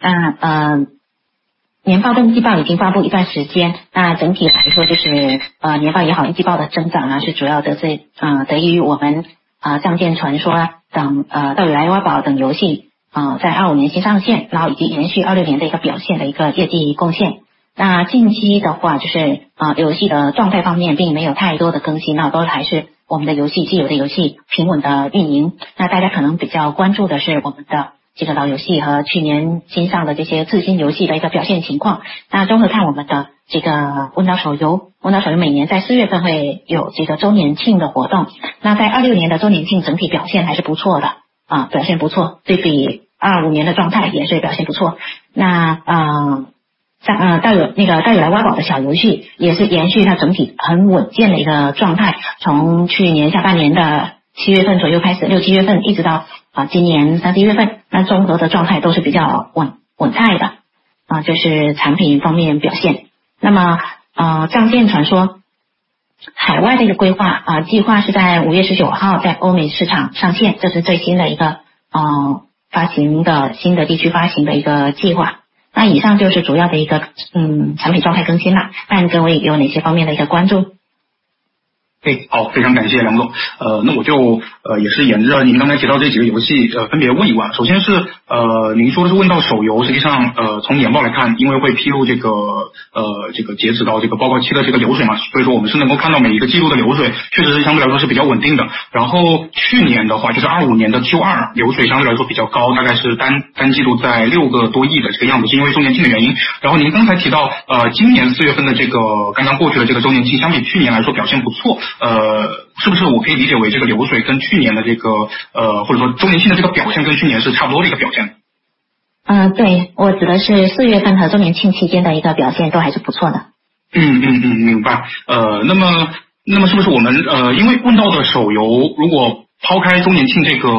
年报跟季报已经发布一段时间，那整体来说就是年报也好，季报的增长啊，是主要得益于我们仗剑传说等道友来挖宝等游戏在25年新上线，然后以及延续26年的一个表现的一个业绩贡献。那近期的话就是游戏的状态方面并没有太多的更新，那都还是我们的游戏既有的游戏平稳的运营。那大家可能比较关注的是我们的这个老游戏和去年新上的这些次新游戏的一个表现情况。那综合看我们的这个问道手游每年在4月份会有这个周年庆的活动，那在26年的周年庆整体表现还是不错的表现不错，对比25年的状态也是表现不错。那道友来挖宝的小游戏也是延续它整体很稳健的一个状态，从去年下半年的7月份左右开始，6、7月份一直到今年3、4月份，那综合的状态都是比较稳态的就是产品方面表现。那么仗剑传说海外的一个规划计划是在5月19号在欧美市场上线，这是最新的一个新的地区发行的一个计划。那以上就是主要的一个产品状态更新了，看各位有哪些方面的一个关注。 好，非常感谢梁总。那我就也是沿着您刚才提到这几个游戏分别问一问。首先是您说的是问到手游，实际上从年报来看，因为会披露这个截止到这个报告期的这个流水嘛，所以说我们是能够看到每一个季度的流水确实是相对来说是比较稳定的。然后去年的话就是25年的 Q2 流水相对来说比较高，大概是单季度在6个多亿的这个样子，是因为周年庆的原因。然后您刚才提到今年4月份的这个刚刚过去的这个周年庆相比去年来说表现不错，是不是我可以理解为这个流水跟去年的这个或者说周年庆的这个表现跟去年是差不多的一个表现？ 对，我指的是4月份和周年庆期间的一个表现都还是不错的。 明白。那么是不是我们因为问到的手游，如果抛开周年庆这个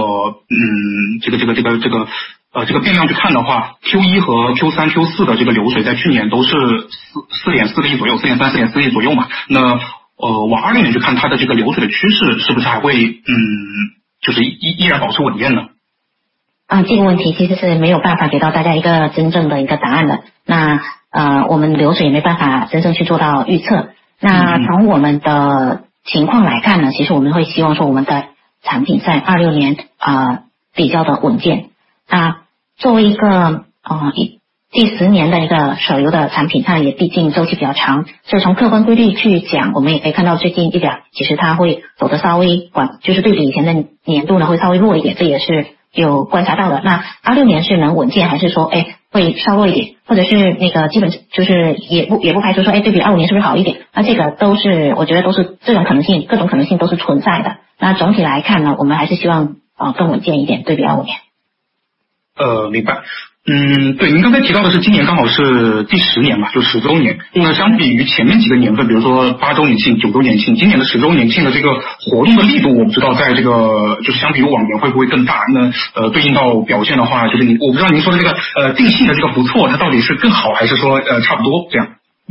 这个变量去看的话 ，Q1 和 Q3、Q4 的这个流水在去年都是4.4个亿左右，4.3、4.4亿左右嘛。那往20年去看，它的这个流水的趋势是不是还会就是依然保持稳健呢？ 这个问题其实是没有办法给到大家一个真正的一个答案的。那我们流水也没办法真正去做到预测。那从我们的情况来看呢，其实我们会希望说我们的产品在26年比较的稳健。作为一个第10年的一个手游的产品，它也毕竟周期比较长，所以从客观规律去讲，我们也可以看到最近一点其实它会走得稍微就是对比以前的年度呢会稍微弱一点，这也是有观察到的。那26年是能稳健，还是说会稍弱一点，或者是那个基本就是也不排除说对比25年是不是好一点，那这个都是我觉得都是这种可能性，各种可能性都是存在的。那总体来看呢，我们还是希望更稳健一点，对比25年。 明白。对，您刚才提到的是今年刚好是第10年嘛，就10周年。那相比于前面几个年份，比如说8周年庆、9周年庆，今年的10周年庆的这个活动的力度，我不知道在这个就是相比于往年会不会更大？那对应到表现的话，就是我不知道您说的这个定性的这个不错，它到底是更好还是说差不多这样？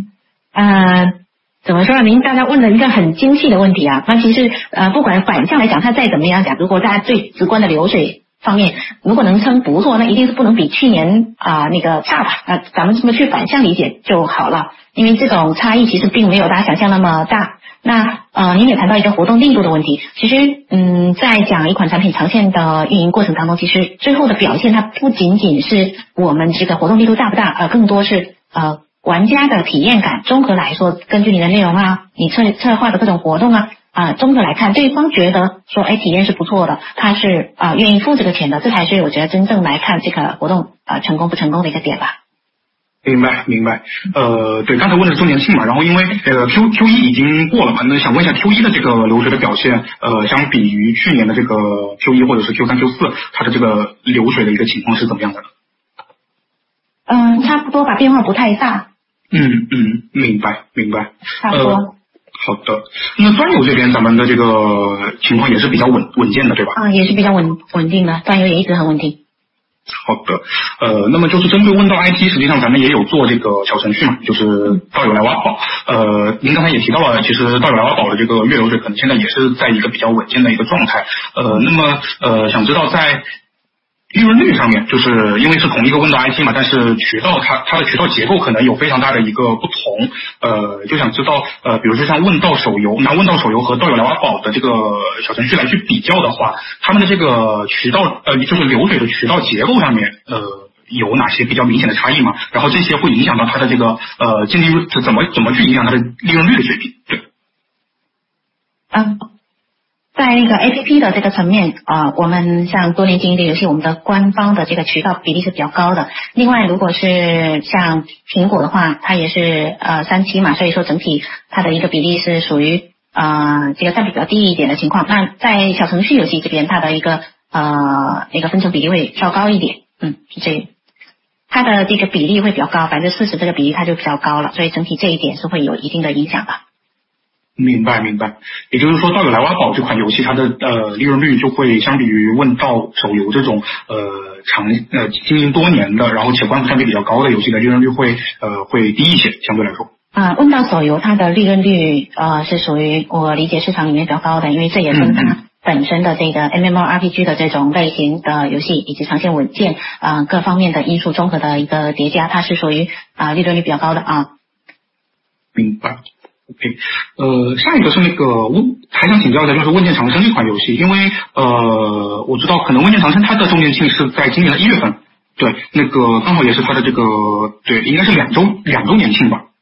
怎么说呢？您刚才问了一个很精细的问题啊。那其实不管反向来讲，它再怎么样讲，如果大家最直观的流水方面如果能称不错，那一定是不能比去年那个差吧。那咱们这么去反向理解就好了，因为这种差异其实并没有大家想象那么大。那您也谈到一个活动力度的问题，其实在讲一款产品长线的运营过程当中，其实最后的表现它不仅仅是我们这个活动力度大不大，更多是玩家的体验感。综合来说，根据你的内容你策划的各种活动综合来看，对方觉得说体验是不错的，他是愿意付这个钱的，这才是我觉得真正来看这个活动成功不成功的一个点吧。 明白。对，刚才问的是周年庆嘛，然后因为Q1 已经过了嘛，那想问一下 Q1 的这个流水的表现，相比于去年的这个 Q1 或者是 Q3、Q4，它的这个流水的一个情况是怎么样的？ 差不多吧，变化不太大。 明白。 差不多。 好的，那端游这边咱们的这个情况也是比较稳健的，对吧？ 也是比较稳定的，端游也一直很稳定。 好的，那么就是针对问到 IT， 实际上咱们也有做这个小程序嘛，就是道友来挖宝。您刚才也提到了，其实道友来挖宝的这个月流水可能现在也是在一个比较稳健的一个状态。那么想知道在利润率上面，就是因为是同一个问到 IP 嘛，但是渠道它的渠道结构可能有非常大的一个不同，就想知道比如说像问道手游，拿问道手游和道友来挖宝的这个小程序来去比较的话，他们的这个渠道就是流水的渠道结构上面有哪些比较明显的差异吗？然后这些会影响到它的这个净利润怎么去影响它的利润率的水平？对。 在那个 APP 的这个层面我们像多年经营的游戏，我们的官方的这个渠道比例是比较高的。另外，如果是像苹果的话，它也是37嘛，所以说整体它的一个比例是属于这个占比比较低一点的情况。那在小程序游戏这边，它的一个分成比例会稍高一点，是这样。它的这个比例会比较高，40%这个比例它就比较高了，所以整体这一点是会有一定的影响的。 明白，也就是说，道友来挖宝这款游戏，它的利润率就会相比于问道手游这种经营多年的，然后且关注占比比较高的游戏的利润率会低一些，相对来说。 问道手游它的利润率是属于我理解市场里面比较高的，因为这也跟它本身的这个 MMORPG 的这种类型的游戏以及长线稳健各方面的因素综合的一个叠加，它是属于利润率比较高的明白。OK， 下一个是那个还想请教一下，就是问剑长生这款游戏，因为我知道可能问剑长生它的周年庆是在今年的1月份，对，那个刚好也是它的这个对，应该是2周年庆吧。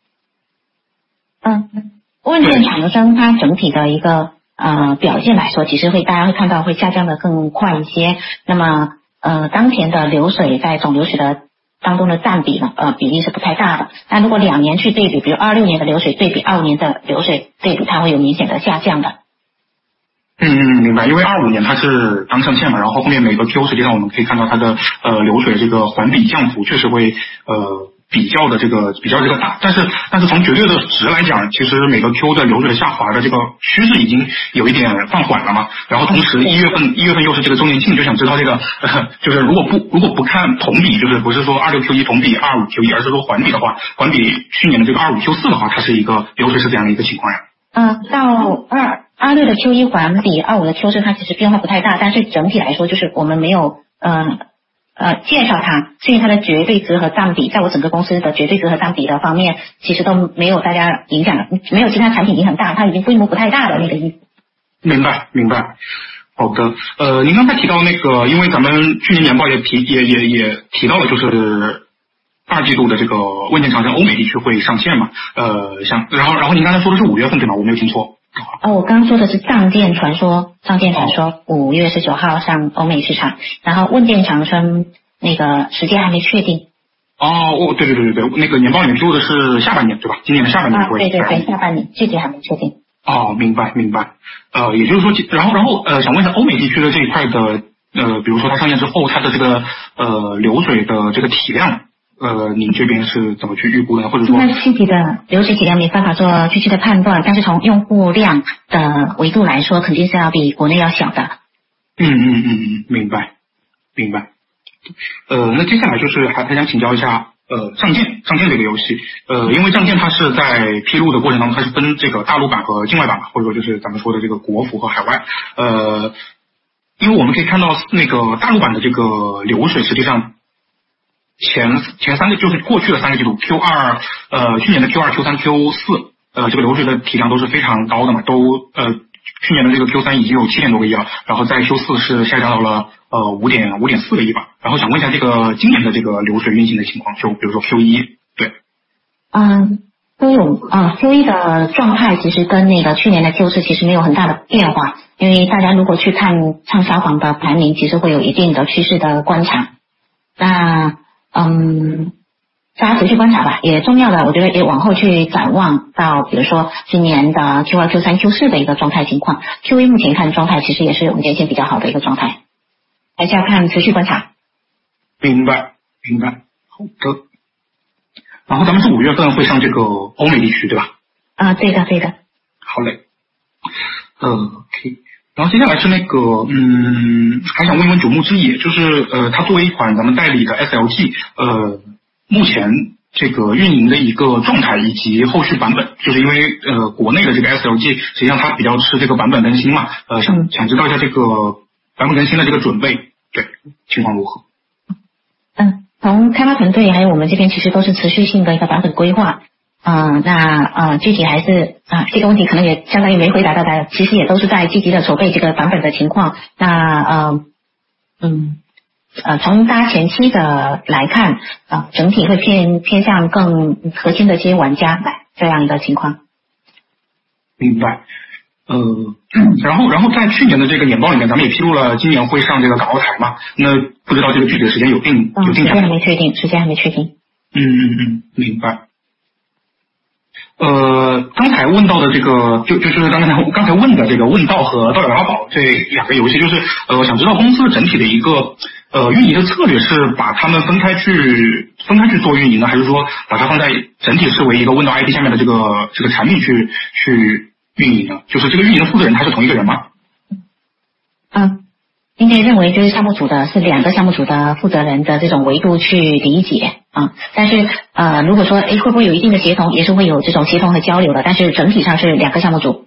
问剑长生它整体的一个表现来说，其实大家会看到会下降的更快一些。那么当前的流水在总流水的当中的占比呢比例是不太大的。那如果2年去对比，比如26年的流水对比25年的流水对比，它会有明显的下降的。 明白。因为25年它是刚上线嘛，然后后面每个 Q 实际上我们可以看到它的流水这个环比降幅确实会比较这个大，但是从绝对的值来讲，其实每个 Q 的流水的下滑的这个趋势已经有一点放缓了嘛。然后同时1月份又是这个周年庆，就想知道这个就是如果不看同比，就是不是说26 Q1 同比25 Q1，而是说环比的话，环比去年的这个25 Q4的话，它是一个流水是这样的一个情况呀。 到26的 Q1 环比25的 Q4它其实变化不太大，但是整体来说就是我们没有介绍它，是因为它的绝对值和占比，在我整个公司的绝对值和占比的方面，其实都没有大家影响，没有其他产品影响大，它已经规模不太大的那个意思。 明白。好的，您刚才提到那个，因为咱们去年年报也提到了，就是2季度的这个问剑长生欧美地区会上线嘛，然后您刚才说的是5月份对吗？我没有听错。 我刚刚说的是仗剑传说5月19号上欧美市场，然后问剑长生那个时间还没确定。 对，那个年报里面披露的是下半年对吧？今年的下半年会。 对，下半年具体还没确定。 明白。也就是说，然后想问一下欧美地区的这一块的比如说它上线之后，它的这个流水的这个体量。您这边是怎么去预估的？或者说， 那具体的流水体量没办法做确切的判断，但是从用户量的维度来说，肯定是要比国内要小的。 明白。那接下来就是还想请教一下，仗剑这个游戏，因为仗剑它是在披露的过程当中，它是分这个大陆版和境外版嘛，或者说就是咱们说的这个国服和海外，因为我们可以看到那个大陆版的这个流水实际上。前3个就是过去的3个季度 Q2 去年的 Q2 Q3 Q4 这个流水的体量都是非常高的嘛，去年的这个 Q3 已经有7点多个亿了，然后在 Q4 是下降到了5.4个亿吧。然后想问一下这个今年的这个流水运行的情况，就比如说 Q1 对。 都有Q1 的状态其实跟那个去年的 Q4 其实没有很大的变化，因为大家如果去看畅销榜的排名，其实会有一定的趋势的观察。那大家持续观察吧，也重要的，我觉得也往后去展望到，比如说今年的 Q2、Q3、Q4 的一个状态情况。Q1 目前看状态其实也是我们年线比较好的一个状态，还是要看持续观察。 明白。好的。然后咱们是5月份会上这个欧美地区对吧？ 对的。 好嘞。OK。然后接下来是那个，还想问一问九牧之野，就是它作为一款咱们代理的 SLG，目前这个运营的一个状态以及后续版本，就是因为国内的这个 SLG 实际上它比较吃这个版本更新嘛，想知道一下这个版本更新的这个准备， 对，情况如何？ 从开发团队还有我们这边其实都是持续性的一个版本规划。具体还是这个问题可能也相当于没回答到的，其实也都是在积极的筹备这个版本的情况。从大家前期的来看，整体会偏向更核心的这些玩家这样一个情况。 明白。然后在去年的这个年报里面，咱们也披露了今年会上这个港澳台嘛，那不知道这个具体的时间有定时间还没确定， 明白。刚才问到的这个，就是刚才问的这个问道和道友拉宝这两个游戏，就是我想知道公司的整体的一个运营的策略是把它们分开去做运营呢，还是说把它放在整体视为一个问道 IP 下面的这个产品去运营呢？就是这个运营的负责人他是同一个人吗？ 应该认为就是项目组的是两个项目组的负责人的这种维度去理解但是如果说会不会有一定的协同，也是会有这种协同和交流的，但是整体上是两个项目组。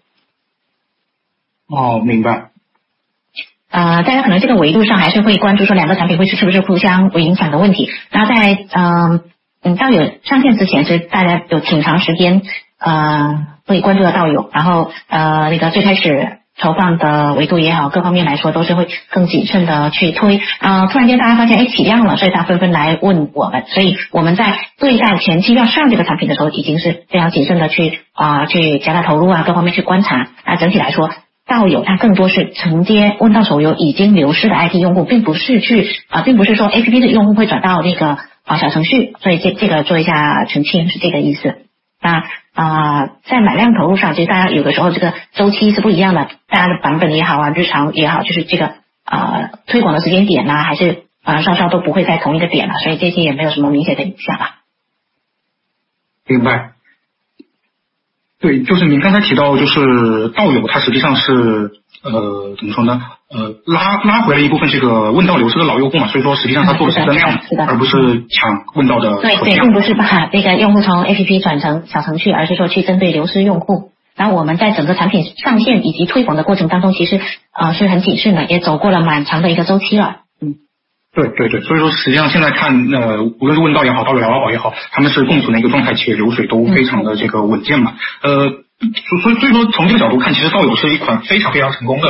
明白。 大家可能这个维度上还是会关注说两个产品是不是互相有影响的问题。然后在道友上线之前是大家有挺长时间会关注到道友，然后那个最开始投放的维度也好，各方面来说都是会更谨慎的去推。突然间大家发现起量了，所以大家纷纷来问我们，所以我们在对待前期要上这个产品的时候，已经是非常谨慎的去加大投入各方面去观察。整体来说，道友它更多是承接问道手游已经流失的 IP 用户，并不是说 APP 的用户会转到那个小程序，所以这个做一下澄清是这个意思。在买量投入上，其实大家有的时候这个周期是不一样的，大家的版本也好日常也好，就是这个推广的时间点还是稍稍都不会在同一个点了，所以这些也没有什么明显的影响明白。对，就是您刚才提到，就是道友它实际上是怎么说呢？拉回了一部分这个问道流失的老用户嘛，所以说实际上它做的是增量，而不是抢问道的。 对，并不是把这个用户从 APP 转成小程序，而是说去针对流失用户。然后我们在整个产品上线以及推广的过程当中，其实是很谨慎的，也走过了蛮长的一个周期了。 对，所以说实际上现在看无论是问道也好，道友拉宝也好，他们是共存的一个状态，且流水都非常的这个稳健嘛。所以说从这个角度看，其实道友是一款非常非常成功的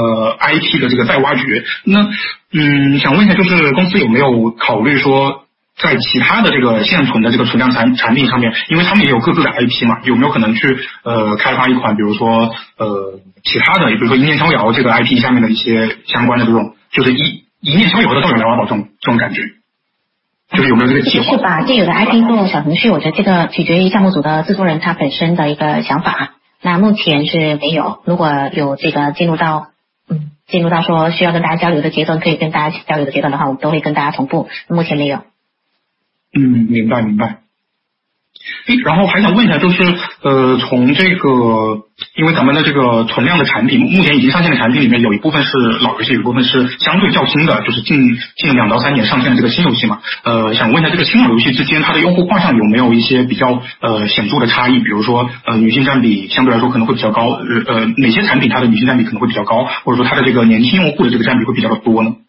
IP 的这个再挖掘。那想问一下，就是公司有没有考虑说在其他的这个现存的这个存量产品上面，因为他们也有各自的 IP 嘛，有没有可能去开发一款比如说其他的，比如说一念逍遥这个 IP 下面的一些相关的这种，就是一念逍遥的道友来挖宝这种感觉，就是有没有这个计划？ 是把既有的 IP 做小程序，我觉得这个取决于项目组的制作人他本身的一个想法。那目前是没有，如果有这个进入到说需要跟大家交流的阶段，可以跟大家交流的阶段的话，我们都会跟大家同步。目前没有。 明白。然后还想问一下，就是从这个，因为咱们的这个存量的产品，目前已经上线的产品里面有一部分是老游戏，有一部分是相对较新的，就是近2到3年上线的这个新游戏嘛。想问一下，这个新老游戏之间它的用户画像有没有一些比较显著的差异？比如说女性占比相对来说可能会比较高，哪些产品它的女性占比可能会比较高，或者说它的这个年轻用户的这个占比会比较的多呢？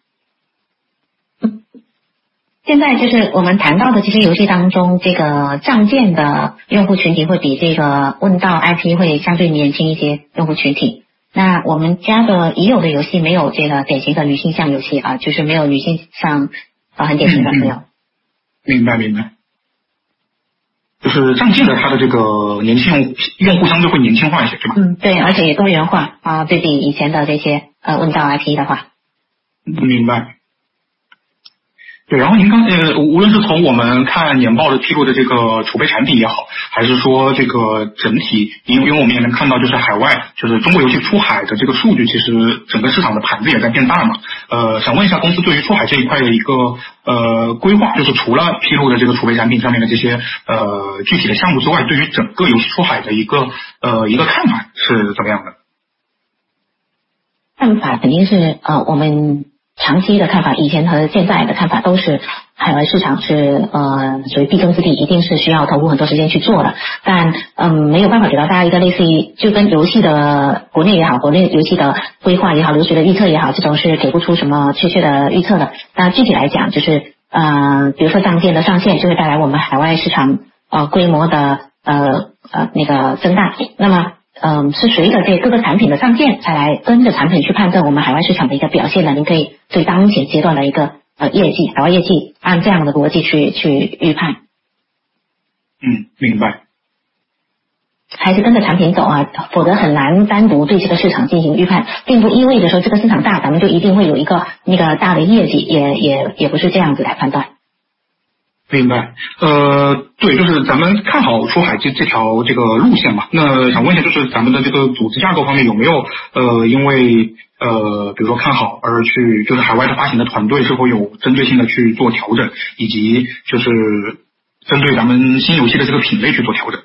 现在就是我们谈到的这些游戏当中，这个仗剑的用户群体会比这个问道 IP 会相对年轻一些用户群体。那我们家的已有的游戏没有这个典型的女性向游戏就是没有女性向很典型的没有。 明白。就是仗剑的它的这个年轻用户相对会年轻化一些，对吧？ 对，而且也多元化对比以前的这些问道 IP 的话。 明白。对，然后您无论是从我们看年报的披露的这个储备产品也好，还是说这个整体，因为我们也能看到，就是海外，就是中国游戏出海的这个数据，其实整个市场的盘子也在变大嘛。想问一下公司对于出海这一块的一个规划，就是除了披露的这个储备产品上面的这些具体的项目之外，对于整个游戏出海的一个看法是怎么样的？ 看法肯定是我们长期的看法，以前和现在的看法都是海外市场是属于必争之地，一定是需要投入很多时间去做的。但没有办法给到大家一个类似于就跟游戏的国内也好，国内游戏的规划也好，流水的预测也好，这种是给不出什么确切的预测的。那具体来讲，就是比如说账件的上线，就会带来我们海外市场规模的那个增大。那么是随着这各个产品的上线，才来跟着产品去判断我们海外市场的一个表现的。您可以对当前阶段的一个业绩，海外业绩按这样的逻辑去预判。 明白。 还是跟着产品走啊，否则很难单独对这个市场进行预判，并不意味着说这个市场大，咱们就一定会有一个那个大的业绩，也不是这样子来判断。 明白，对，就是咱们看好出海这条这个路线嘛。那想问一下，就是咱们的这个组织架构方面有没有因为比如说看好而去，就是海外的发行的团队是否有针对性的去做调整，以及就是针对咱们新游戏的这个品类去做调整？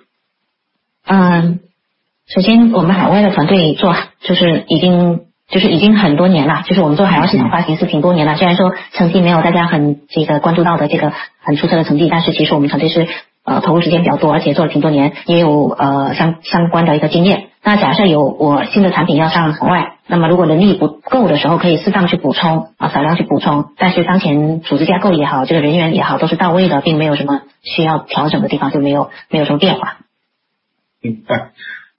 首先我们海外的团队做就是已经很多年了，就是我们做海外市场发行是挺多年了。虽然说成绩没有大家很这个关注到的这个很出色的成绩，但是其实我们团队是投入时间比较多，而且做了挺多年，也有相关的一个经验。那假设有我新的产品要上海外，那么如果能力不够的时候，可以适当去补充少量去补充。但是当前组织架构也好，这个人员也好，都是到位的，并没有什么需要调整的地方，就没有什么变化。 明白。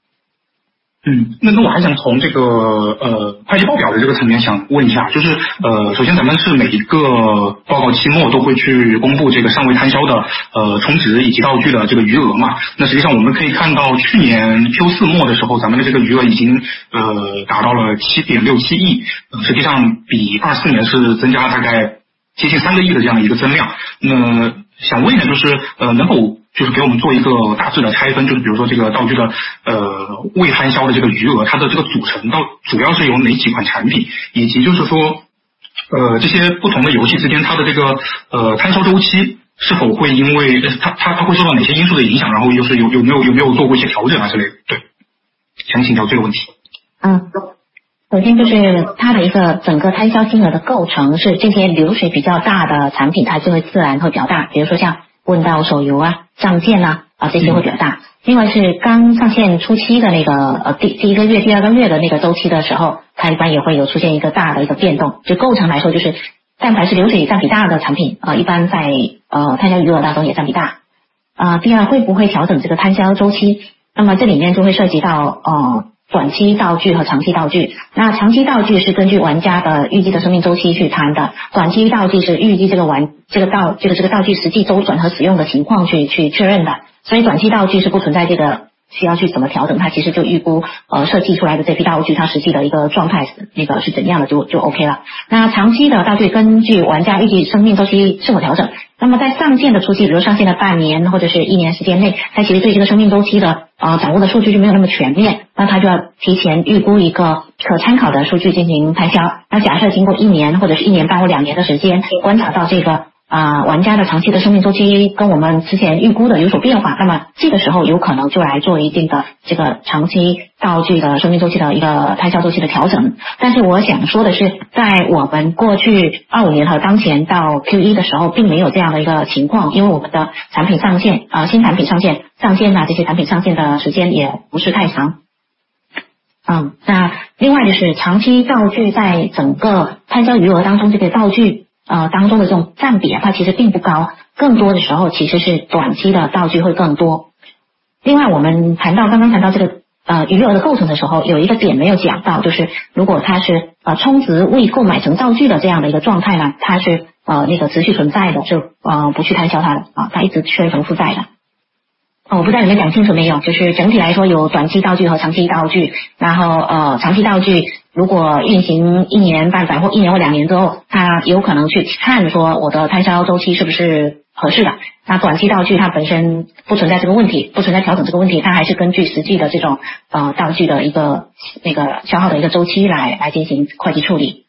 那我还想从这个会计报表的这个层面想问一下，就是首先咱们是每一个报告期末都会去公布这个尚未摊销的充值以及道具的这个余额嘛。那实际上我们可以看到，去年 Q4 末的时候，咱们的这个余额已经达到了7.67亿，实际上比24年是增加了大概接近3个亿的这样的一个增量。那想问一下，就是能否就是给我们做一个大致的拆分，就是比如说这个道具的未摊销的这个余额，它的这个组成主要是由哪几款产品，以及就是说这些不同的游戏之间它的这个摊销周期是否会因为它会受到哪些因素的影响，然后又是有没有做过一些调整啊之类的？对，想请教这个问题。 首先就是它的一个整个摊销金额的构成，是这些流水比较大的产品，它就会自然会比较大，比如说像问道手游账件这些会比较大。另外是刚上线初期的那个第一个月、第二个月的那个周期的时候，它一般也会有出现一个大的一个变动。就构成来说，就是但凡是流水占比大的产品一般在摊销余额当中也占比大。第二，会不会调整这个摊销周期？那么这里面就会涉及到短期道具和长期道具。那长期道具是根据玩家的预计的生命周期去摊的，短期道具是预计这个道具实际周转和使用的情况去确认的。所以短期道具是不存在这个需要去怎么调整，它其实就预估设计出来的这批道具它实际的一个状态是怎样的就 OK 了。那长期的道具根据玩家预计生命周期是否调整，那么在上线的初期，比如上线的半年或者是1年时间内，它其实对这个生命周期的掌握的数据就没有那么全面，那它就要提前预估一个可参考的数据进行摊销。那假设经过1年或者是1年半或2年的时间，观察到这个玩家的长期的生命周期跟我们之前预估的有所变化，那么这个时候有可能就来做一定的这个长期道具的生命周期的一个摊销周期的调整。但是我想说的是，在我们过去25年和当前到 Q1 的时候，并没有这样的一个情况，因为我们的产品上线新产品上线这些产品上线的时间也不是太长。那另外就是长期道具在整个摊销余额当中，这个道具当中的这种占比它其实并不高，更多的时候其实是短期的道具会更多。另外我们刚刚谈到这个余额的构成的时候，有一个点没有讲到，就是如果它是充值未购买成道具的这样的一个状态呢，它是那个持续存在的，就不去摊销它的它一直确认负债的。我不知道你们讲清楚没有，就是整体来说有短期道具和长期道具，然后长期道具如果运行1年半载或1年或2年之后，它有可能去看说我的摊销周期是不是合适的。那短期道具它本身不存在这个问题，不存在调整这个问题，它还是根据实际的这种道具的一个那个消耗的一个周期来进行会计处理。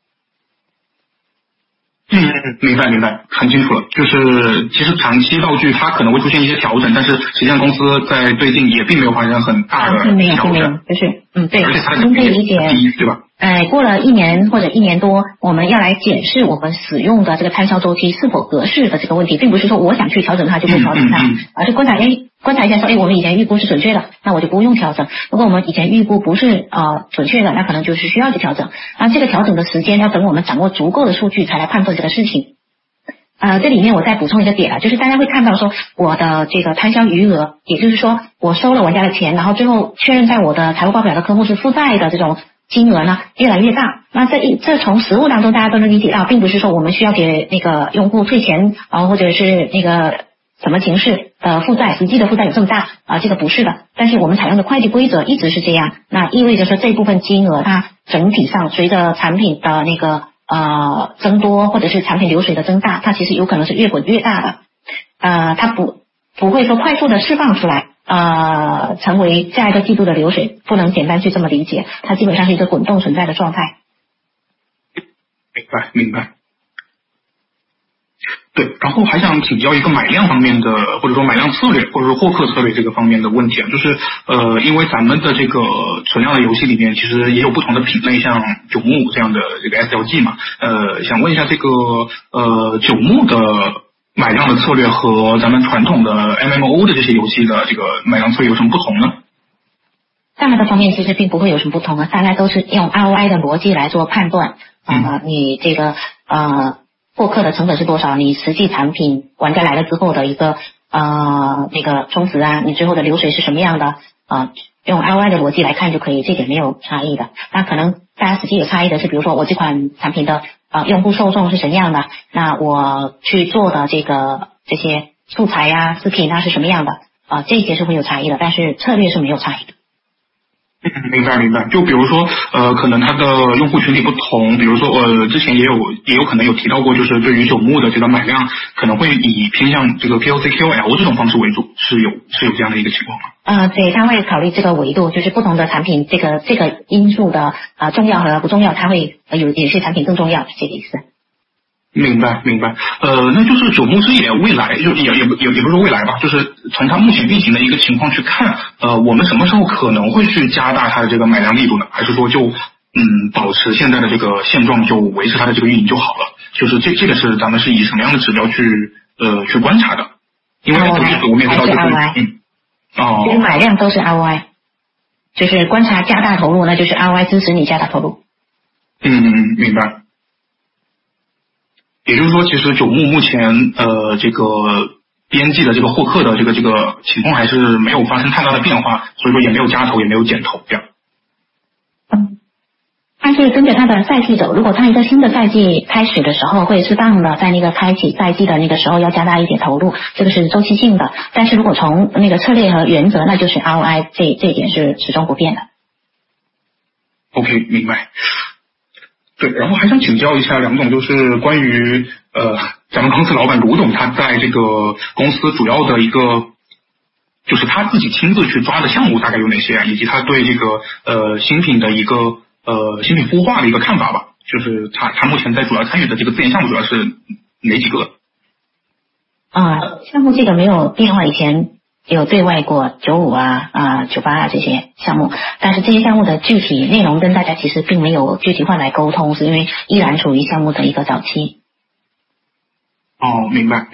明白，很清楚了。就是其实长期道具它可能会出现一些调整，但是实际上公司在最近也并没有发生很大的调整。 并没有，就是对， 而且它的您可以理解， 对吧？ 过了1年或者1年多，我们要来检视我们使用的这个摊销周期是否合适的这个问题，并不是说我想去调整它就不调整它，而是观察一下说，我们以前预估是准确的，那我就不用调整。如果我们以前预估不是准确的，那可能就是需要去调整。这个调整的时间要等我们掌握足够的数据才来判断这个事情。这里面我再补充一个点就是大家会看到说我的这个摊销余额，也就是说我收了玩家的钱，然后最后确认在我的财务报表的科目是负债的这种金额呢越来越大。那这从实务当中大家都能理解到，并不是说我们需要给那个用户退钱或者是那个什么形式的负债，实际的负债有这么大这个不是的。但是我们采用的会计规则一直是这样，那意味着说这部分金额它整体上随着产品的那个增多或者是产品流水的增大，它其实有可能是越滚越大的。它不会说快速的释放出来成为下一个季度的流水，不能简单去这么理解，它基本上是一个滚动存在的状态。 明白。对，然后还想请教一个买量方面的，或者说买量策略，或者说获客策略这个方面的问题就是因为咱们的这个存量的游戏里面其实也有不同的品类，像九牧这样的这个 SLG 嘛，想问一下这个九牧的买量的策略和咱们传统的 MMO 的这些游戏的这个买量策略有什么不同呢？ 大的方面其实并不会有什么不同大家都是用 ROI 的逻辑来做判断你这个获客的成本是多少，你实际产品玩家来了之后的一个那个充值你最后的流水是什么样的用 ROI 的逻辑来看就可以，这点没有差异的。那可能大家实际有差异的是，比如说我这款产品的用户受众是什么样的，那我去做的这些素材视频是什么样的这些是会有差异的，但是策略是没有差异的。 明白。就比如说可能它的用户群体不同，比如说之前也有可能有提到过，就是对于九牧的这个买量可能会以偏向这个 POC、QL 这种方式为主，是有这样的一个情况吗？ 对，他会考虑这个维度，就是不同的产品这个因素的重要和不重要，它会有些产品更重要，这个意思。 明白。那就是九牧之野未来就也不是说未来吧，就是从它目前运行的一个情况去看，我们什么时候可能会去加大它的这个买量力度呢？还是说就保持现在的这个现状，就维持它的这个运营就好了？就是这个是咱们是以什么样的指标去观察的？因为我们也知道就是其实买量都是 ROI， 就是观察加大投入，那就是 ROI 支持你加大投入。 明白。也就是说，其实九牧目前这个边际的这个获客的这个情况还是没有发生太大的变化，所以说也没有加投也没有减投这样。 它是跟着它的赛季走，如果它一个新的赛季开始的时候，会适当的在那个开启赛季的那个时候要加大一点投入，这个是周期性的。但是如果从那个策略和原则，那就是 ROI 这一点是始终不变的。 OK， 明白。对，然后还想请教一下梁总，就是关于咱们公司老板卢总他在这个公司主要的一个就是他自己亲自去抓的项目大概有哪些以及他对这个新品的一个新品孵化的一个看法吧，就是他目前在主要参与的这个自研项目主要是哪几个？ 项目这个没有变化，以前有对外过9598这些项目，但是这些项目的具体内容跟大家其实并没有具体化来沟通，是因为依然处于项目的一个早期。 明白。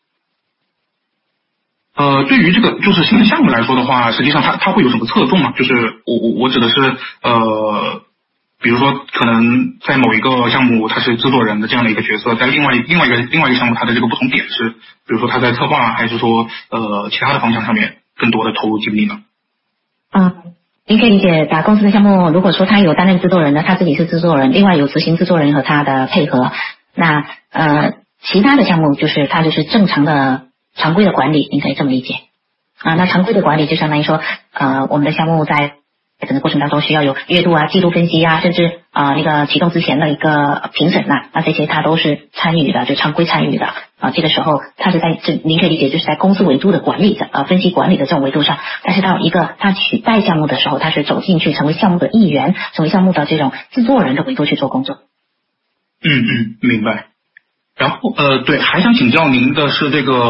对于这个就是新的项目来说的话，实际上它会有什么侧重吗？就是我指的是比如说可能在某一个项目他是制作人的这样的一个角色，在另外一个项目他的这个不同点是，比如说他在策划还是说其他的方向上面更多的投入精力呢？ 您可以理解打公司的项目，如果说他有担任制作人的，他自己是制作人，另外有执行制作人和他的配合，那其他的项目就是他就是正常的常规的管理，您可以这么理解那常规的管理就相当于说我们的项目在整个过程当中需要有月度记录分析甚至那个启动之前的一个评审那这些他都是参与的，就常规参与的这个时候他是在您可以理解就是在公司维度的管理的分析管理的这种维度上，但是到一个他取代项目的时候，他是走进去成为项目的一员，成为项目的这种制作人的维度去做工作。 明白。然后对，还想请教您的是这个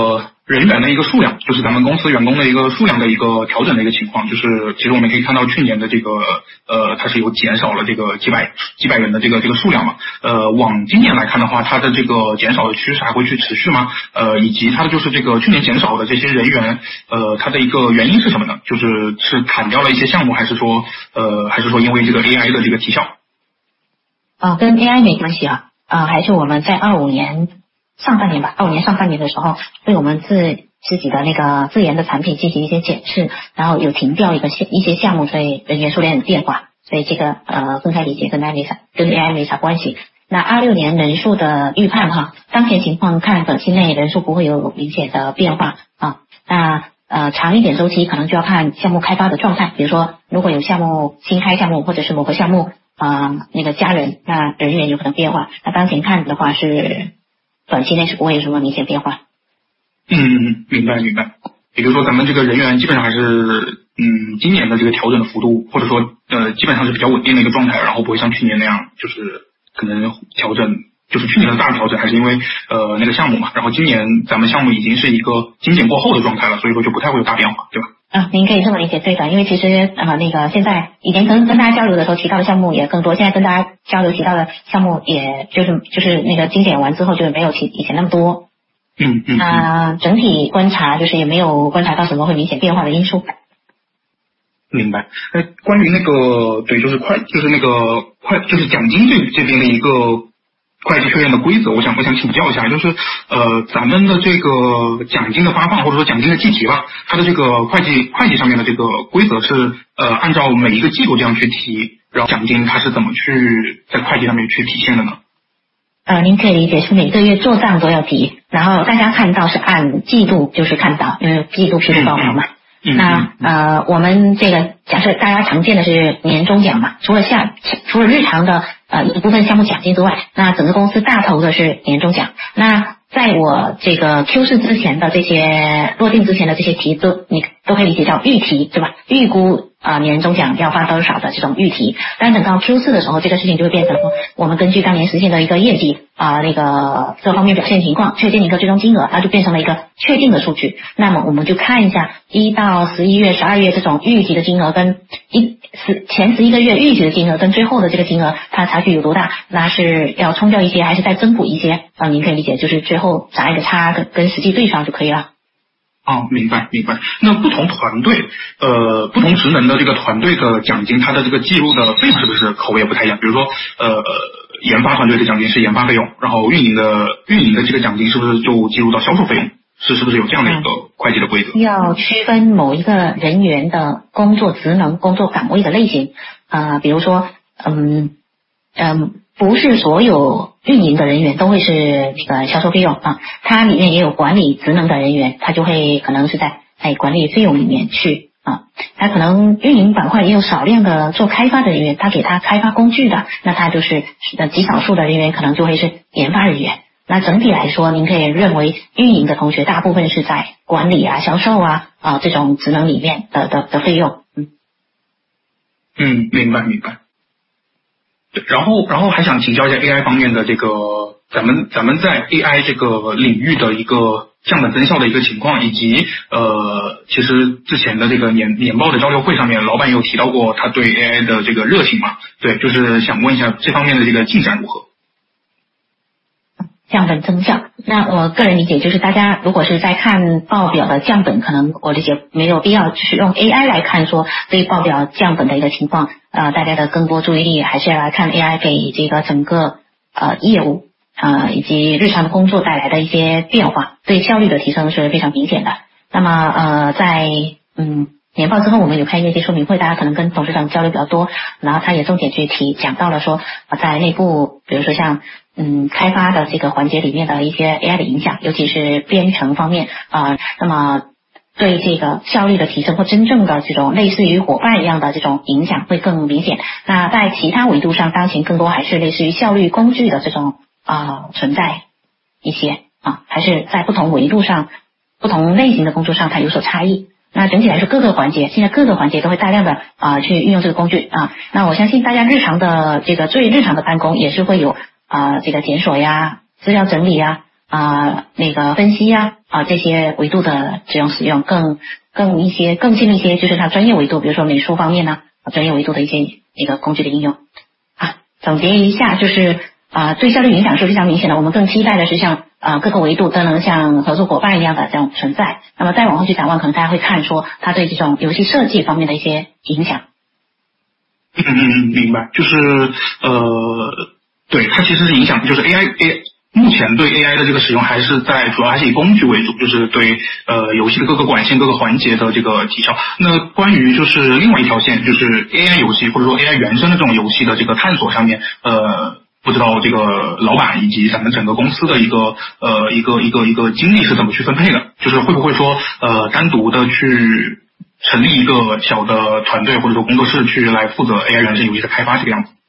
人员的一个数量，就是咱们公司员工的一个数量的一个调整的一个情况，就是其实我们可以看到去年的这个它是有减少了这个几百人的这个数量嘛，往今年来看的话，它的这个减少的趋势还会去持续吗？以及它的就是这个去年减少的这些人员，它的一个原因是什么呢？是砍掉了一些项目，还是说因为这个 AI 的这个提效？ 跟 AI 没关系啊，还是我们在25年上半年的时候，对我们自己的那个自研的产品进行一些检视，然后有停掉一些项目，所以人员数量有变化，所以这个分开理解跟 AI 没啥关系。那26年人数的预判哈，当前情况看短期内人数不会有明显的变化啊。那长一点周期可能就要看项目开发的状态，比如说如果有新开项目或者是某个项目那个加人，那人员有可能变化。那当前看的话是短期内是不会有什么明显变化。 明白。也就是说咱们这个人员基本上还是今年的这个调整的幅度，或者说基本上是比较稳定的一个状态，然后不会像去年那样就是可能调整，就是去年的大调整还是因为那个项目嘛，然后今年咱们项目已经是一个精简过后的状态了，所以说就不太会有大变化，对吧？ 您可以这么理解，对的，因为其实那个现在以前跟大家交流的时候提到的项目也更多，现在跟大家交流提到的项目也就是那个精简完之后就没有以前那么多。整体观察就是也没有观察到什么会明显变化的因素。 明白。关于那个对，就是就是奖金这边的一个会计确认的规则，我想请教一下，就是咱们的这个奖金的发放或者说奖金的计提吧，它的这个会计上面的这个规则是按照每一个季度这样去提，然后奖金它是怎么去在会计上面去体现的呢？ 您可以理解是每个月做账都要提，然后大家看到是按季度就是看到，因为季度披露报表嘛。那我们这个假设大家常见的是年终奖嘛，除了日常的一部分项目奖金之外，那整个公司大头的是年终奖。那在我这个 Q4 之前的这些落定之前的这些题你都可以理解叫预提，对吧？预估年终奖要发多少的这种预提。但等到 Q4 的时候，这个事情就会变成说，我们根据当年实现的一个业绩那个各方面表现情况，确定一个最终金额，它就变成了一个确定的数据。那么我们就看一下1到11月、12月这种预提的金额跟前11个月预提的金额跟最后的这个金额，它差距有多大？那是要冲掉一些，还是再增补一些？您可以理解，就是最后砸一个叉跟实际对上就可以了。 明白。那不同团队不同职能的这个团队的奖金，它的这个计入的费用是不是口味也不太一样？比如说研发团队的奖金是研发费用，然后运营的这个奖金是不是就计入到销售费用？是不是有这样的一个会计的规则？ 要区分某一个人员的工作职能、工作岗位的类型比如说不是所有运营的人员都会是那个销售费用它里面也有管理职能的人员，他就会可能是在管理费用里面去他可能运营板块也有少量的做开发的人员，他给他开发工具的，那他就是极少数的人员可能就会是研发人员。那整体来说，您可以认为运营的同学大部分是在管理销售这种职能里面的费用。 明白。对，然后还想请教一下 AI 方面的这个咱们在 AI 这个领域的一个降本增效的一个情况，以及其实之前的这个年报的交流会上面，老板也有提到过他对 AI 的这个热情嘛？对，就是想问一下这方面的这个进展如何？ 降本增效，那我个人理解就是大家如果是在看报表的降本，可能我理解没有必要就是用 AI 来看说对报表降本的一个情况大家的更多注意力还是要来看 AI 给这个整个业务以及日常的工作带来的一些变化，对效率的提升是非常明显的。那么在年报之后，我们有开业绩说明会，大家可能跟董事长交流比较多，然后他也重点去讲到了说在内部比如说像开发的这个环节里面的一些 AI 的影响，尤其是编程方面那么对这个效率的提升或真正的这种类似于伙伴一样的这种影响会更明显。那在其他维度上，当前更多还是类似于效率工具的这种存在一些还是在不同维度上、不同类型的工作上它有所差异。那整体来说，现在各个环节都会大量的去运用这个工具那我相信大家日常的这个最日常的办公也是会有这个检索呀、资料整理那个分析这些维度的这种使用，更进一些就是它专业维度，比如说美术方面专业维度的一些那个工具的应用。总结一下就是对效率影响是非常明显的，我们更期待的是像各个维度都能像合作伙伴一样的这种存在。那么再往后去展望，可能大家会看说它对这种游戏设计方面的一些影响。 明白，就是对，它其实是影响，就是 AI 目前对 AI 的这个使用主要还是以工具为主，就是对游戏的各个管线各个环节的这个提效。那关于就是另外一条线，就是 AI 游戏或者说 AI 原生的这种游戏的这个探索上面，不知道这个老板以及咱们整个公司的一个精力是怎么去分配的，就是会不会说单独的去成立一个小的团队或者说工作室去来负责 AI 原生游戏的开发这个样子？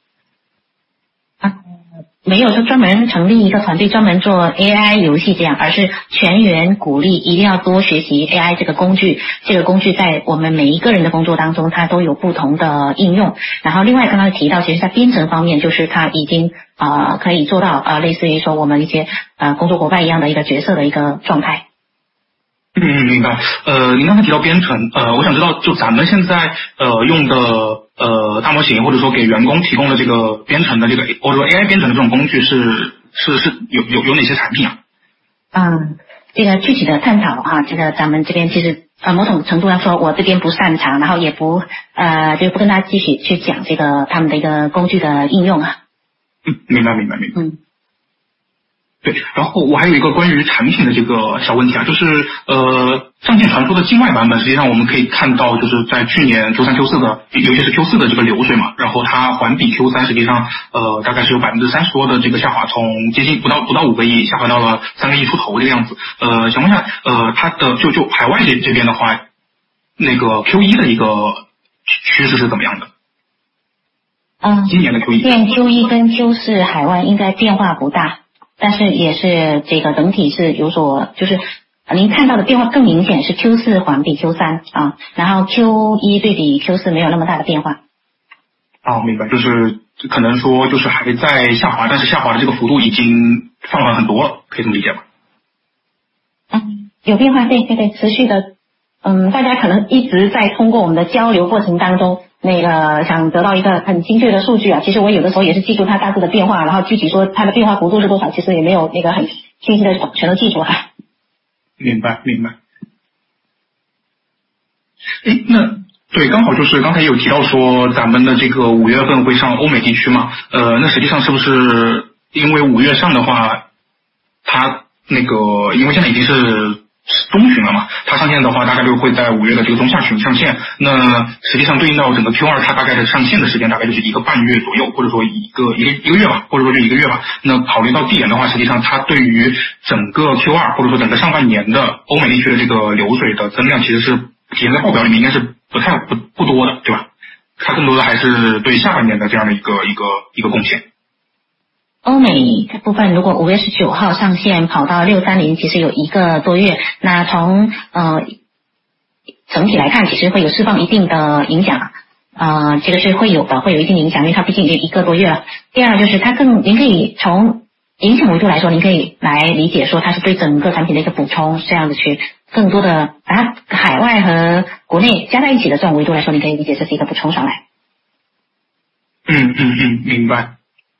没有说专门成立一个团队专门做 AI 游戏这样，而是全员鼓励一定要多学习 AI 这个工具。这个工具在我们每一个人的工作当中，它都有不同的应用。然后另外刚刚提到，其实在编程方面，就是它已经可以做到类似于说我们一些工作伙伴一样的一个角色的一个状态。 明白。您刚才提到编程，我想知道就咱们现在用的大模型或者说给员工提供的这个编程的这个或者说 AI 编程的这种工具是有哪些产品啊？ 这个具体的探讨这个咱们这边其实某种程度上说我这边不擅长，然后也不就不跟大家继续去讲这个他们的一个工具的应用明白。对，然后我还有一个关于产品的这个小问题就是上线传说的境外版本，实际上我们可以看到就是在去年 Q3 Q4 的，尤其是 Q4 的这个流水嘛，然后它环比 Q3 实际上大概是有30%多的这个下滑，从接近不到5个亿下滑到了3个亿出头这个样子。想问一下它的就海外这边的话，那个 Q1 的一个趋势是怎么样的？今年的 Q1 现在 Q1 跟 Q4 海外应该变化不大，但是也是这个整体是有所就是您看到的变化更明显是 Q4 环比 Q3 然后 Q1 对比 Q4 没有那么大的变化。 明白，就是可能说就是还在下滑，但是下滑的这个幅度已经放缓很多了，可以这么理解吗？ 有变化，对，持续的。大家可能一直在通过我们的交流过程当中那个想得到一个很精确的数据其实我有的时候也是记住它大致的变化，然后具体说它的变化幅度是多少，其实也没有那个很清晰的全都记住明白。那对，刚好就是刚才有提到说咱们的这个5月份会上欧美地区嘛，那实际上是不是因为5月上的话，它那个因为现在已经是中旬了嘛，它上线的话大概率会在5月的这个中下旬上线，那实际上对应到整个 Q2 它大概的上线的时间大概就是1个半月左右，或者说一个月吧，或者说就1个月吧。那考虑到递延的话，实际上它对于整个 Q2 或者说整个上半年的欧美地区的这个流水的增量其实是体现在报表里面应该是不多的，对吧？它更多的还是对下半年的这样的一个贡献。 欧美这部分如果5月19号上线跑到630，其实有1个多月，那从整体来看其实会有释放一定的影响这个是会有一定影响，因为它毕竟已经1个多月了。第二就是它您可以从影响维度来说，您可以来理解说它是对整个产品的一个补充，这样子去更多的把它海外和国内加在一起的这种维度来说，你可以理解这是一个补充上来。 明白。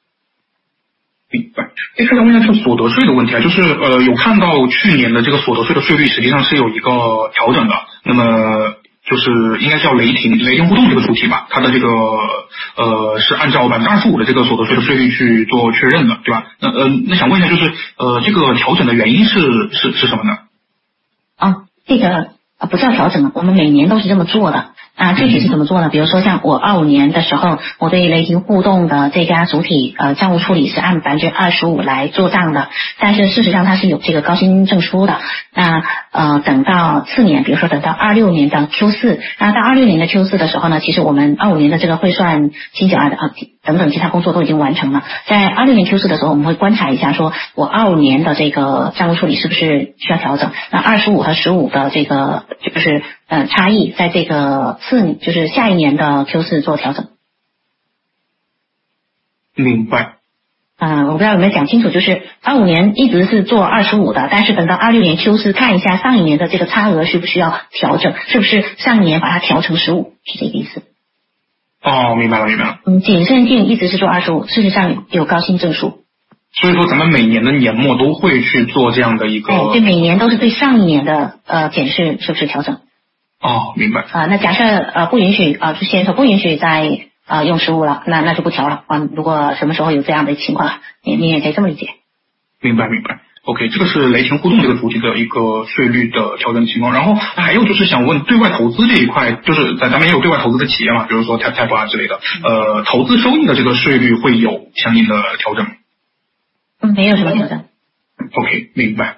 再问一下这个所得税的问题就是有看到去年的这个所得税的税率实际上是有一个调整的，那么就是应该叫雷霆互动这个主体吧，它的这个是按照25%的这个所得税的税率去做确认的，对吧？那想问一下就是这个调整的原因是什么呢？ 这个不叫调整我们每年都是这么做的具体是怎么做呢？比如说像我25年的时候，我对雷霆互动的这家主体账务处理是按25%来做账的，但是事实上它是有这个高薪证书的。那等到次年，比如说等到26年的 Q4， 那到26年的 Q4 的时候呢，其实我们25年的这个汇算清缴等等其他工作都已经完成了。在26年 Q4 的时候，我们会观察一下，说我25年的这个账务处理是不是需要调整。那25和15的这个就是差异，在这个就是下一年的 Q4 做调整。 明白。 我不知道有没有讲清楚，就是25年一直是做25的，但是等到26年秋实看一下上一年的这个差额需不需要调整，是不是上一年把它调成15，是这个意思。 哦，明白了。 谨慎性一直是做25，事实上有高新正数。 所以说咱们每年的年末都会去做这样的一个， 对，每年都是对上一年的检视是不是调整。 哦，明白。 那假设不允许就先说不允许再用15了，那就不调了。如果什么时候有这样的情况，你也可以这么理解。 明白。OK， 这个是雷霆互动这个主体的一个税率的调整情况。然后还有就是想问对外投资这一块，就是咱们也有对外投资的企业嘛，比如说 TapTap 啊之类的，投资收益的这个税率会有相应的调整。 没有什么调整。 OK， 明白。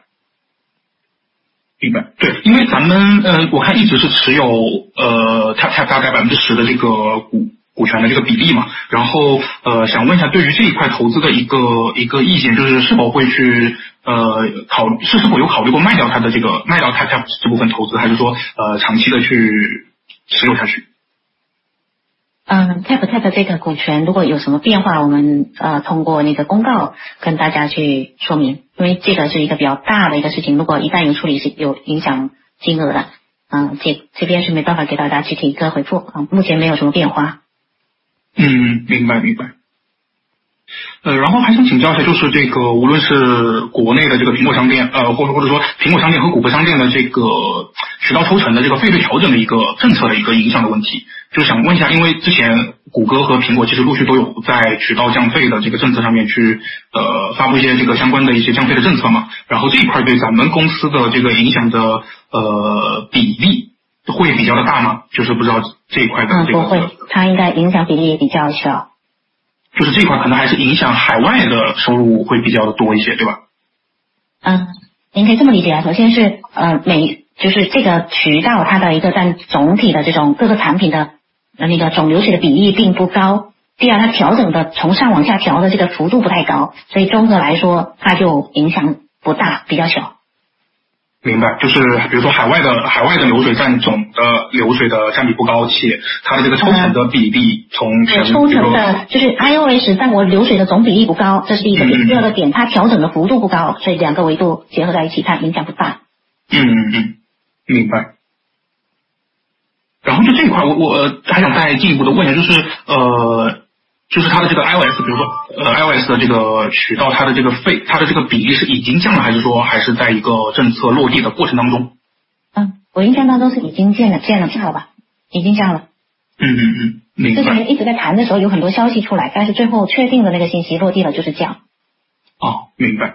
对，因为咱们我看一直是持有TapTap 大概10%的这个股权的这个比例嘛，然后想问一下，对于这一块投资的一个意见，就是是否会去是否有考虑过卖掉TapTap 这部分投资，还是说长期的去持有下去 ？TapTap 这个股权如果有什么变化，我们通过那个公告跟大家去说明，因为这个是一个比较大的一个事情，如果一旦有处理是有影响金额的，这边是没办法给大家具体一个回复目前没有什么变化。 明白。然后还想请教一下，就是这个无论是国内的这个苹果商店，或者说苹果商店和谷歌商店的这个渠道抽成的这个费率调整的一个政策的一个影响的问题，就是想问一下，因为之前谷歌和苹果其实陆续都有在渠道降费的这个政策上面去发布一些这个相关的一些降费的政策嘛，然后这一块对咱们公司的这个影响的比例会比较的大吗？就是不知道这一块的这个。 不会，它应该影响比例也比较小。 就是这一块可能还是影响海外的收入会比较的多一些，对吧？ 您可以这么理解首先是就是这个渠道它的一个占总体的这种各个产品的那个总流水的比例并不高。第二，它调整的从上往下调的这个幅度不太高，所以综合来说它就影响不大，比较小。 明白，就是比如说海外的流水占总的流水的占比不高，且它的这个抽成的比例从抽成的就是 iOS 占我流水的总比例不高，这是第一个点。第二个点，它调整的幅度不高，所以两个维度结合在一起，它影响不大。 明白。然后就这一块，我还想再进一步的问一下，就是它的这个 iOS， 比如说iOS 的这个渠道，它的这个比例是已经降了，还是说还是在一个政策落地的过程当中？ 我印象当中是已经降了吧？已经降了。 明白。 之前一直在谈的时候有很多消息出来，但是最后确定的那个信息落地了就是降。 明白。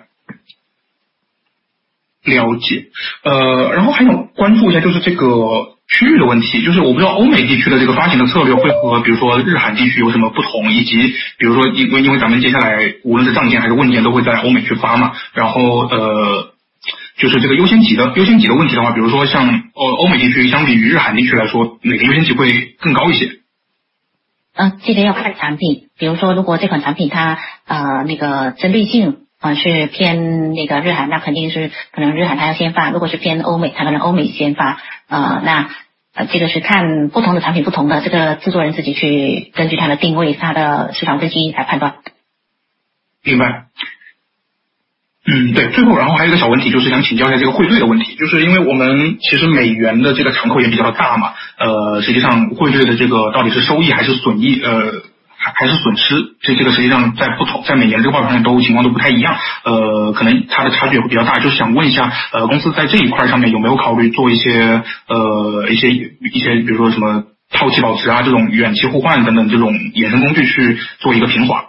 了解。然后还想关注一下就是这个区域的问题，就是我不知道欧美地区的这个发行的策略会和比如说日韩地区有什么不同，以及比如说因为咱们接下来无论是账件还是问件都会在欧美去发嘛，然后就是这个优先级的问题的话，比如说像欧美地区相比于日韩地区来说，哪个优先级会更高一些？ 这个要看产品，比如说如果这款产品它那个针对性是偏那个日韩，那肯定是可能日韩它要先发，如果是偏欧美，它可能欧美先发。那这个是看不同的产品不同的，这个制作人自己去根据它的定位、它的市场分析来判断。 明白。对，最后然后还有一个小问题，就是想请教一下这个汇兑的问题，就是因为我们其实美元的这个敞口也比较的大嘛，实际上汇兑的这个到底是收益还是损益，还是损失，这个实际上在每年这个报表上都情况都不太一样，可能它的差距也会比较大，就是想问一下，公司在这一块上面有没有考虑做一些比如说什么套期保值啊这种远期互换等等这种衍生工具去做一个平滑？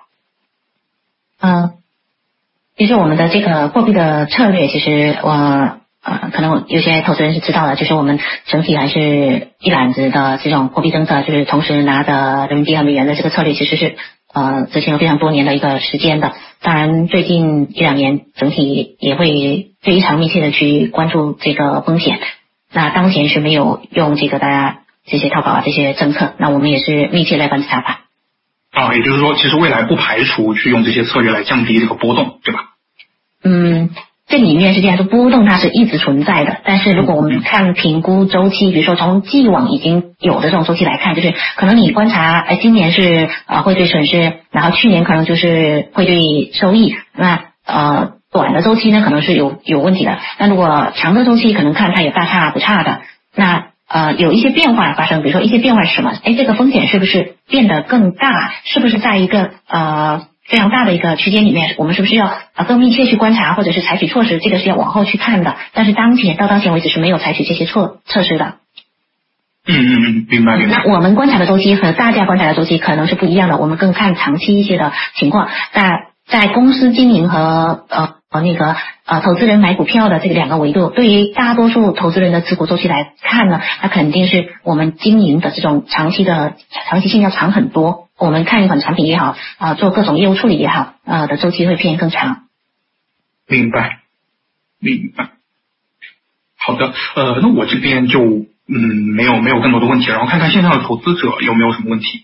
其实我们的这个货币的策略，其实可能有些投资人是知道的，就是我们整体还是一揽子的这种货币政策，就是同时拿着人民币和美元的这个策略，其实是执行了非常多年的一个时间的。当然最近1-2年整体也会非常密切的去关注这个风险，那当前是没有用这个大家这些套保这些政策，那我们也是密切在观察它。 也就是说其实未来不排除去用这些策略来降低这个波动，对吧？ 这里面实际上是波动它是一直存在的，但是如果我们看评估周期，比如说从既往已经有的这种周期来看，就是可能你观察今年是会对损失，然后去年可能就是会对收益，那短的周期呢可能是有问题的，那如果长的周期可能看它有大差不差的，那有一些变化发生，比如说一些变化是什么？这个风险是不是变得更大？是不是在一个非常大的一个区间里面，我们是不是要更密切去观察，或者是采取措施？这个是要往后去看的。但是到当前为止是没有采取这些措施的。 明白。 那我们观察的周期和大家观察的周期可能是不一样的，我们更看长期一些的情况。那在公司经营和投资人买股票的这个两个维度，对于大多数投资人的持股周期来看呢，它肯定是我们经营的这种长期性要长很多。我们看一款产品也好，做各种业务处理也好，的周期会偏更长。 明白。好的，那我这边就没有更多的问题，然后看看线上的投资者有没有什么问题。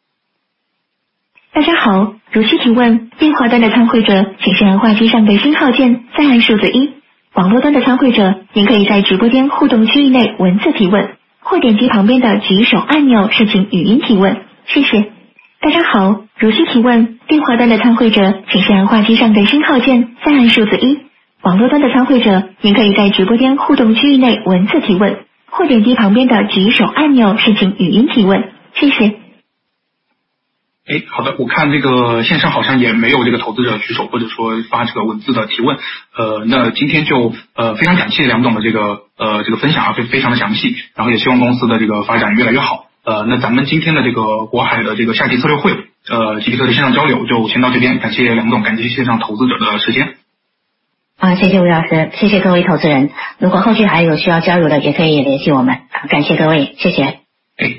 大家好，如需提问，电话端的参会者请是按话机上的星号键，再按数字1。网络端的参会者，您可以在直播间互动区域内文字提问，或点击旁边的举手按钮申请语音提问。谢谢。大家好，如需提问，电话端的参会者请是按话机上的星号键，再按数字1。网络端的参会者，您可以在直播间互动区域内文字提问，或点击旁边的举手按钮申请语音提问。谢谢。 好的，我看这个线上好像也没有这个投资者举手或者说发这个文字的提问。那今天就非常感谢梁总的这个分享非常的详细，然后也希望公司的这个发展越来越好。那咱们今天的这个国海的这个夏季策略会吉比特的线上交流就先到这边，感谢梁总，感谢线上投资者的时间。 谢谢吴老师，谢谢各位投资人。如果后续还有需要交流的，也可以联系我们。感谢各位，谢谢。